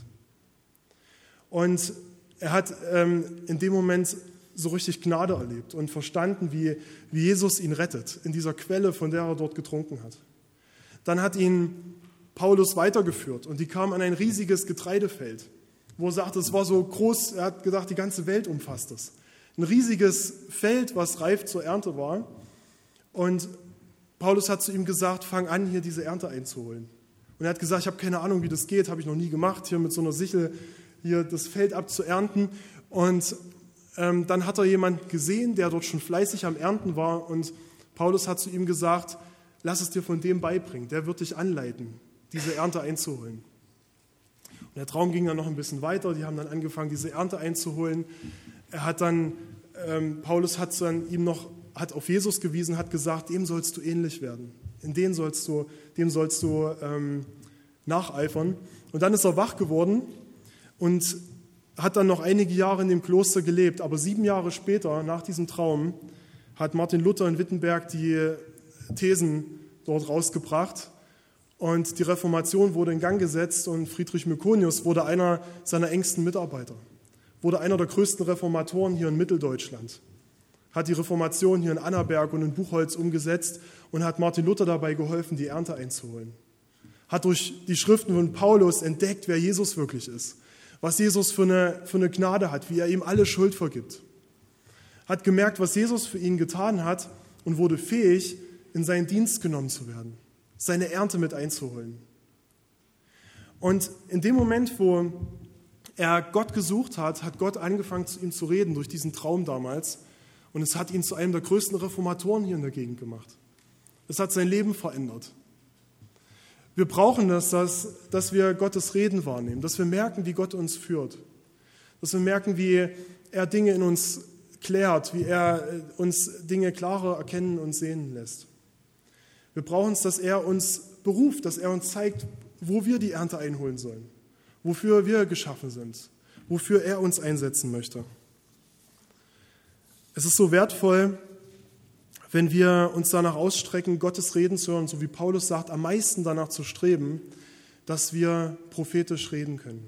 Und er hat ähm, in dem Moment so richtig Gnade erlebt und verstanden, wie, wie Jesus ihn rettet, in dieser Quelle, von der er dort getrunken hat. Dann hat ihn Paulus weitergeführt und die kamen an ein riesiges Getreidefeld, wo er sagte, es war so groß, er hat gedacht, die ganze Welt umfasst es. Ein riesiges Feld, was reif zur Ernte war. Und Paulus hat zu ihm gesagt, fang an, hier diese Ernte einzuholen. Und er hat gesagt, ich habe keine Ahnung, wie das geht, habe ich noch nie gemacht, hier mit so einer Sichel hier das Feld abzuernten. Und ähm, dann hat er jemanden gesehen, der dort schon fleißig am Ernten war. Und Paulus hat zu ihm gesagt, lass es dir von dem beibringen, der wird dich anleiten, diese Ernte einzuholen. Und der Traum ging dann noch ein bisschen weiter, die haben dann angefangen, diese Ernte einzuholen. Er hat dann, ähm, Paulus hat dann ihm noch, hat auf Jesus gewiesen, hat gesagt, dem sollst du ähnlich werden, in den sollst du, dem sollst du ähm, nacheifern. Und dann ist er wach geworden und hat dann noch einige Jahre in dem Kloster gelebt. Aber sieben Jahre später, nach diesem Traum, hat Martin Luther in Wittenberg die Thesen dort rausgebracht und die Reformation wurde in Gang gesetzt und Friedrich Mykonius wurde einer seiner engsten Mitarbeiter, wurde einer der größten Reformatoren hier in Mitteldeutschland, hat die Reformation hier in Annaberg und in Buchholz umgesetzt und hat Martin Luther dabei geholfen, die Ernte einzuholen. Hat durch die Schriften von Paulus entdeckt, wer Jesus wirklich ist, was Jesus für eine, für eine Gnade hat, wie er ihm alle Schuld vergibt. Hat gemerkt, was Jesus für ihn getan hat und wurde fähig, in seinen Dienst genommen zu werden, seine Ernte mit einzuholen. Und in dem Moment, wo er Gott gesucht hat, hat Gott angefangen, zu ihm zu reden, durch diesen Traum damals. Und es hat ihn zu einem der größten Reformatoren hier in der Gegend gemacht. Es hat sein Leben verändert. Wir brauchen das, dass, dass wir Gottes Reden wahrnehmen, dass wir merken, wie Gott uns führt, dass wir merken, wie er Dinge in uns klärt, wie er uns Dinge klarer erkennen und sehen lässt. Wir brauchen es, dass er uns beruft, dass er uns zeigt, wo wir die Ernte einholen sollen, wofür wir geschaffen sind, wofür er uns einsetzen möchte. Es ist so wertvoll, wenn wir uns danach ausstrecken, Gottes Reden zu hören, so wie Paulus sagt, am meisten danach zu streben, dass wir prophetisch reden können.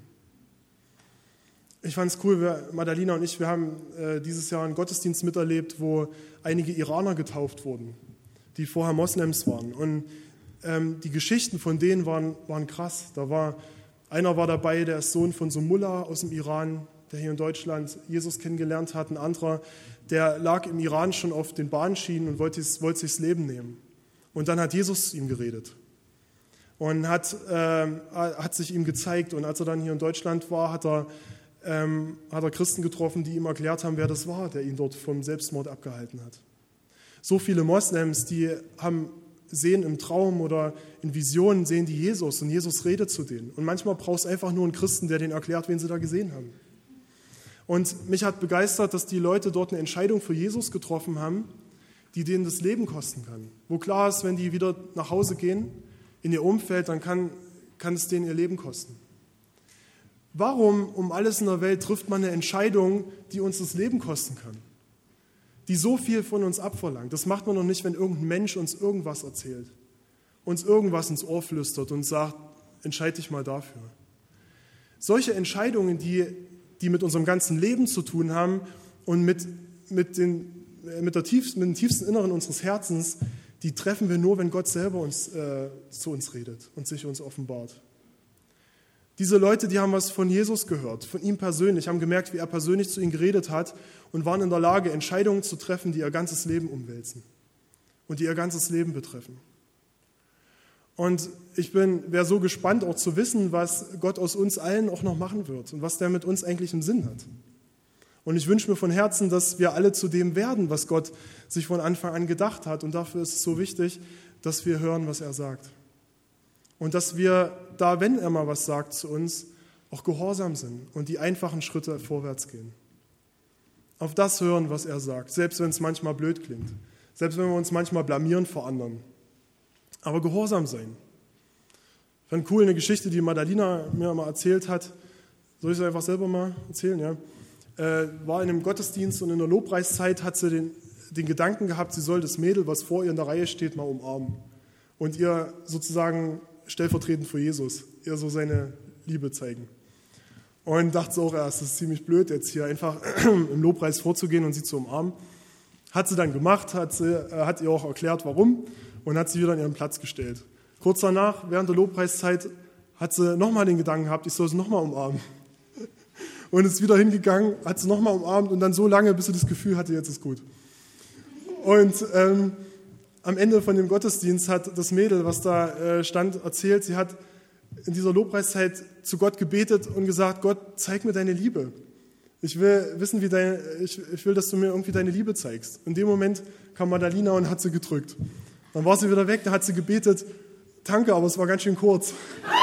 Ich fand es cool, wir, Madalina und ich, wir haben äh, dieses Jahr einen Gottesdienst miterlebt, wo einige Iraner getauft wurden, die vorher Moslems waren. Und ähm, die Geschichten von denen waren, waren krass. Da war, einer war dabei, der ist Sohn von so einem Mullah aus dem Iran, der hier in Deutschland Jesus kennengelernt hat. Ein anderer, der lag im Iran schon auf den Bahnschienen und wollte, wollte sich das Leben nehmen. Und dann hat Jesus zu ihm geredet und hat, äh, hat sich ihm gezeigt. Und als er dann hier in Deutschland war, hat er, ähm, hat er Christen getroffen, die ihm erklärt haben, wer das war, der ihn dort vom Selbstmord abgehalten hat. So viele Moslems, die haben, sehen im Traum oder in Visionen, sehen die Jesus und Jesus redet zu denen. Und manchmal braucht es einfach nur einen Christen, der denen erklärt, wen sie da gesehen haben. Und mich hat begeistert, dass die Leute dort eine Entscheidung für Jesus getroffen haben, die denen das Leben kosten kann. Wo klar ist, wenn die wieder nach Hause gehen, in ihr Umfeld, dann kann, kann es denen ihr Leben kosten. Warum um alles in der Welt trifft man eine Entscheidung, die uns das Leben kosten kann? Die so viel von uns abverlangt. Das macht man doch nicht, wenn irgendein Mensch uns irgendwas erzählt, uns irgendwas ins Ohr flüstert und sagt, entscheid dich mal dafür. Solche Entscheidungen, die, die mit unserem ganzen Leben zu tun haben und mit, mit, den, mit, der tiefsten, mit dem tiefsten Inneren unseres Herzens, die treffen wir nur, wenn Gott selber uns, äh, zu uns redet und sich uns offenbart. Diese Leute, die haben was von Jesus gehört, von ihm persönlich, haben gemerkt, wie er persönlich zu ihnen geredet hat und waren in der Lage, Entscheidungen zu treffen, die ihr ganzes Leben umwälzen und die ihr ganzes Leben betreffen. Und ich bin, wäre so gespannt, auch zu wissen, was Gott aus uns allen auch noch machen wird und was der mit uns eigentlich im Sinn hat. Und ich wünsche mir von Herzen, dass wir alle zu dem werden, was Gott sich von Anfang an gedacht hat. Und dafür ist es so wichtig, dass wir hören, was er sagt. Und dass wir da, wenn er mal was sagt zu uns, auch gehorsam sind und die einfachen Schritte vorwärts gehen. Auf das hören, was er sagt, selbst wenn es manchmal blöd klingt, selbst wenn wir uns manchmal blamieren vor anderen. Aber gehorsam sein. Ich fand cool eine Geschichte, die Madalina mir mal erzählt hat. Soll ich es einfach selber mal erzählen? Ja. Äh, war in einem Gottesdienst und in der Lobpreiszeit hat sie den, den Gedanken gehabt, sie soll das Mädel, was vor ihr in der Reihe steht, mal umarmen. Und ihr sozusagen stellvertretend für Jesus, ihr so seine Liebe zeigen. Und dachte so auch erst, das ist ziemlich blöd, jetzt hier einfach im Lobpreis vorzugehen und sie zu umarmen. Hat sie dann gemacht, hat, sie, äh, hat ihr auch erklärt, warum, und hat sie wieder an ihren Platz gestellt. Kurz danach, während der Lobpreiszeit, hat sie nochmal den Gedanken gehabt, ich soll sie nochmal umarmen. Und ist wieder hingegangen, hat sie nochmal umarmt und dann so lange, bis sie das Gefühl hatte, jetzt ist gut. Und ähm, am Ende von dem Gottesdienst hat das Mädel, was da äh, stand, erzählt, sie hat in dieser Lobpreiszeit zu Gott gebetet und gesagt, Gott, zeig mir deine Liebe. Ich will wissen, wie deine, ich, ich will, dass du mir irgendwie deine Liebe zeigst. In dem Moment kam Madalina und hat sie gedrückt. Dann war sie wieder weg, da hat sie gebetet, danke, aber es war ganz schön kurz.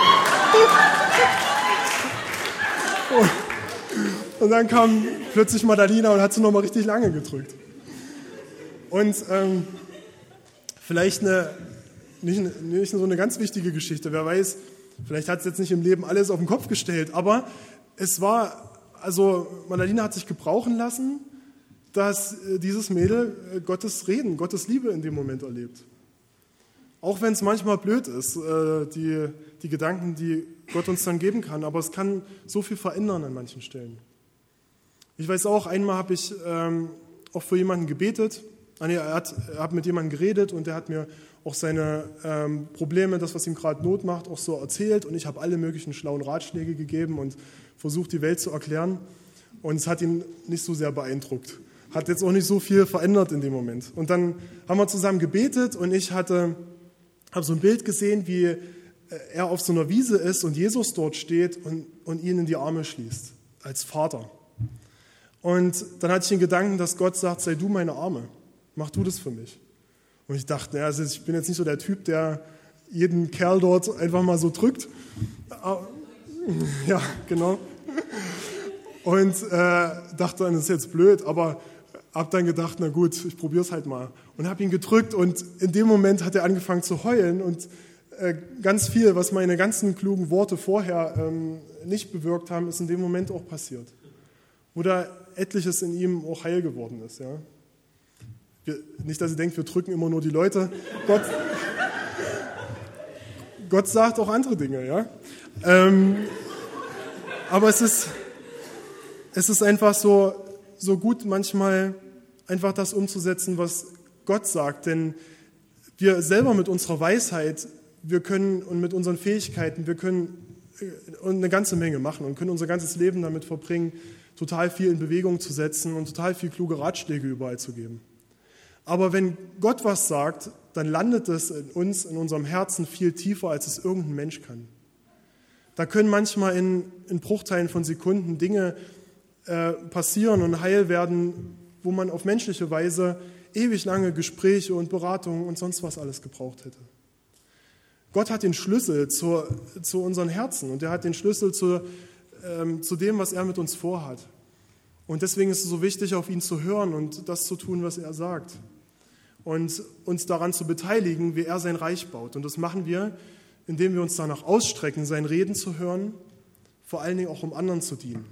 Und dann kam plötzlich Madalina und hat sie nochmal richtig lange gedrückt. Und ähm, vielleicht eine, nicht, nicht so eine ganz wichtige Geschichte, wer weiß, vielleicht hat es jetzt nicht im Leben alles auf den Kopf gestellt, aber es war, also Madalina hat sich gebrauchen lassen, dass dieses Mädel Gottes Reden, Gottes Liebe in dem Moment erlebt. Auch wenn es manchmal blöd ist, die, die Gedanken, die Gott uns dann geben kann, aber es kann so viel verändern an manchen Stellen. Ich weiß auch, einmal habe ich ähm, auch für jemanden gebetet, er hat, er hat mit jemandem geredet und der hat mir auch seine ähm, Probleme, das, was ihm gerade Not macht, auch so erzählt und ich habe alle möglichen schlauen Ratschläge gegeben und versucht, die Welt zu erklären und es hat ihn nicht so sehr beeindruckt. Hat jetzt auch nicht so viel verändert in dem Moment. Und dann haben wir zusammen gebetet und ich hatte, habe so ein Bild gesehen, wie er auf so einer Wiese ist und Jesus dort steht und, und ihn in die Arme schließt, als Vater. Und dann hatte ich den Gedanken, dass Gott sagt, sei du meine Arme, mach du das für mich. Und ich dachte, naja, also ich bin jetzt nicht so der Typ, der jeden Kerl dort einfach mal so drückt. Ja, genau. Und äh, dachte dann, das ist jetzt blöd, aber habe dann gedacht, na gut, ich probiere es halt mal. Und habe ihn gedrückt und in dem Moment hat er angefangen zu heulen und äh, ganz viel, was meine ganzen klugen Worte vorher ähm, nicht bewirkt haben, ist in dem Moment auch passiert. Wo der etliches in ihm auch heil geworden ist. Ja? Wir, nicht, dass ihr denkt, wir drücken immer nur die Leute. Gott, Gott sagt auch andere Dinge. Ja? Ähm, aber es ist, es ist einfach so, so gut manchmal einfach das umzusetzen, was Gott sagt. Denn wir selber mit unserer Weisheit, wir können und mit unseren Fähigkeiten, wir können eine ganze Menge machen und können unser ganzes Leben damit verbringen, total viel in Bewegung zu setzen und total viel kluge Ratschläge überall zu geben. Aber wenn Gott was sagt, dann landet es in uns, in unserem Herzen viel tiefer, als es irgendein Mensch kann. Da können manchmal in, in Bruchteilen von Sekunden Dinge äh, passieren und heil werden, wo man auf menschliche Weise ewig lange Gespräche und Beratungen und sonst was alles gebraucht hätte. Gott hat den Schlüssel zu, zu unseren Herzen und er hat den Schlüssel zu, ähm, zu dem, was er mit uns vorhat. Und deswegen ist es so wichtig, auf ihn zu hören und das zu tun, was er sagt. Und uns daran zu beteiligen, wie er sein Reich baut. Und das machen wir, indem wir uns danach ausstrecken, sein Reden zu hören, vor allen Dingen auch um anderen zu dienen.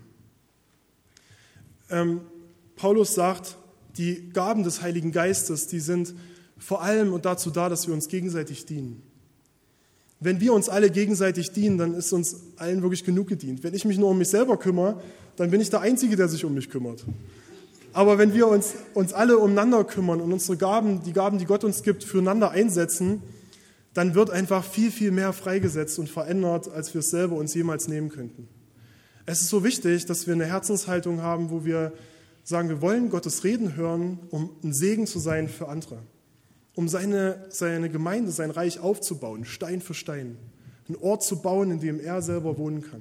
Ähm, Paulus sagt, die Gaben des Heiligen Geistes, die sind vor allem und dazu da, dass wir uns gegenseitig dienen. Wenn wir uns alle gegenseitig dienen, dann ist uns allen wirklich genug gedient. Wenn ich mich nur um mich selber kümmere, dann bin ich der Einzige, der sich um mich kümmert. Aber wenn wir uns, uns alle umeinander kümmern und unsere Gaben, die Gaben, die Gott uns gibt, füreinander einsetzen, dann wird einfach viel, viel mehr freigesetzt und verändert, als wir es selber uns jemals nehmen könnten. Es ist so wichtig, dass wir eine Herzenshaltung haben, wo wir sagen, wir wollen Gottes Reden hören, um ein Segen zu sein für andere. Um seine, seine Gemeinde, sein Reich aufzubauen, Stein für Stein. Einen Ort zu bauen, in dem er selber wohnen kann.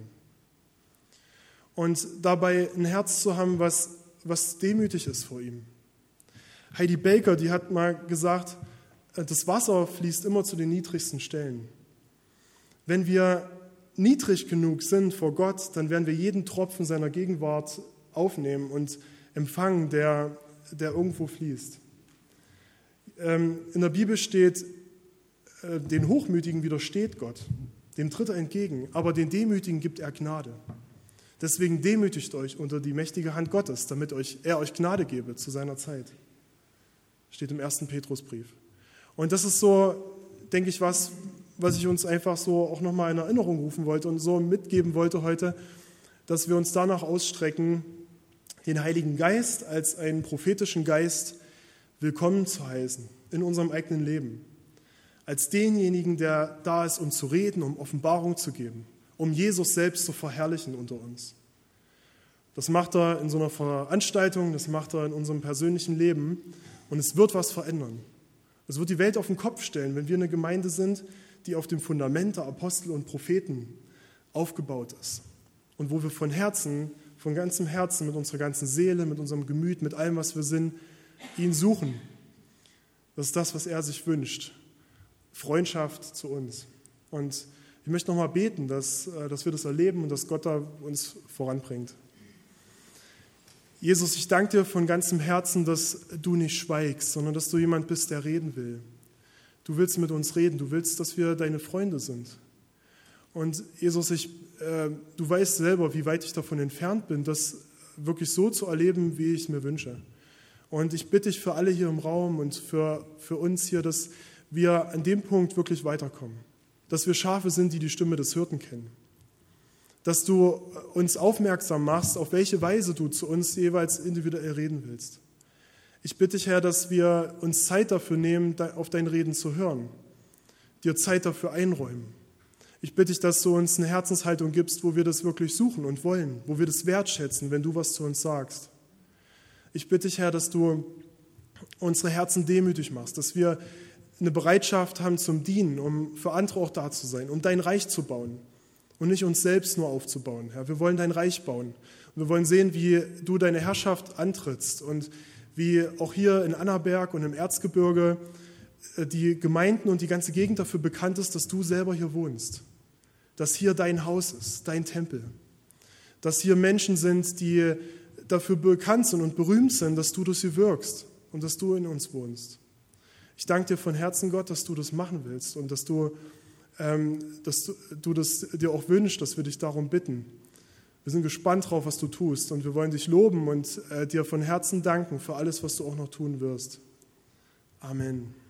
Und dabei ein Herz zu haben, was, was demütig ist vor ihm. Heidi Baker, die hat mal gesagt, das Wasser fließt immer zu den niedrigsten Stellen. Wenn wir niedrig genug sind vor Gott, dann werden wir jeden Tropfen seiner Gegenwart aufnehmen und empfangen, der, der irgendwo fließt. In der Bibel steht, den Hochmütigen widersteht Gott, dem tritt er entgegen, aber den Demütigen gibt er Gnade. Deswegen demütigt euch unter die mächtige Hand Gottes, damit euch, er euch Gnade gebe zu seiner Zeit. Steht im ersten Petrusbrief. Und das ist so, denke ich, was, was ich uns einfach so auch nochmal in Erinnerung rufen wollte und so mitgeben wollte heute, dass wir uns danach ausstrecken, den Heiligen Geist als einen prophetischen Geist willkommen zu heißen in unserem eigenen Leben. Als denjenigen, der da ist, um zu reden, um Offenbarung zu geben, um Jesus selbst zu verherrlichen unter uns. Das macht er in so einer Veranstaltung, das macht er in unserem persönlichen Leben und es wird was verändern. Es wird die Welt auf den Kopf stellen, wenn wir eine Gemeinde sind, die auf dem Fundament der Apostel und Propheten aufgebaut ist und wo wir von Herzen, von ganzem Herzen, mit unserer ganzen Seele, mit unserem Gemüt, mit allem, was wir sind, ihn suchen. Das ist das, was er sich wünscht. Freundschaft zu uns. Und ich möchte nochmal beten, dass, dass wir das erleben und dass Gott da uns voranbringt. Jesus, ich danke dir von ganzem Herzen, dass du nicht schweigst, sondern dass du jemand bist, der reden will. Du willst mit uns reden, du willst, dass wir deine Freunde sind. Und Jesus, ich, äh, du weißt selber, wie weit ich davon entfernt bin, das wirklich so zu erleben, wie ich es mir wünsche. Und ich bitte dich für alle hier im Raum und für, für uns hier, dass wir an dem Punkt wirklich weiterkommen. Dass wir Schafe sind, die die Stimme des Hirten kennen. Dass du uns aufmerksam machst, auf welche Weise du zu uns jeweils individuell reden willst. Ich bitte dich, Herr, dass wir uns Zeit dafür nehmen, auf dein Reden zu hören. Dir Zeit dafür einräumen. Ich bitte dich, dass du uns eine Herzenshaltung gibst, wo wir das wirklich suchen und wollen, wo wir das wertschätzen, wenn du was zu uns sagst. Ich bitte dich, Herr, dass du unsere Herzen demütig machst, dass wir eine Bereitschaft haben zum Dienen, um für andere auch da zu sein, um dein Reich zu bauen und nicht uns selbst nur aufzubauen. Herr, wir wollen dein Reich bauen. Und wir wollen sehen, wie du deine Herrschaft antrittst und wie auch hier in Annaberg und im Erzgebirge die Gemeinden und die ganze Gegend dafür bekannt ist, dass du selber hier wohnst, dass hier dein Haus ist, dein Tempel, dass hier Menschen sind, die dafür bekannt sind und berühmt sind, dass du durch sie wirkst und dass du in uns wohnst. Ich danke dir von Herzen, Gott, dass du das machen willst und dass du, ähm, dass du, du das dir auch wünschst, dass wir dich darum bitten. Wir sind gespannt drauf, was du tust und wir wollen dich loben und äh, dir von Herzen danken für alles, was du auch noch tun wirst. Amen.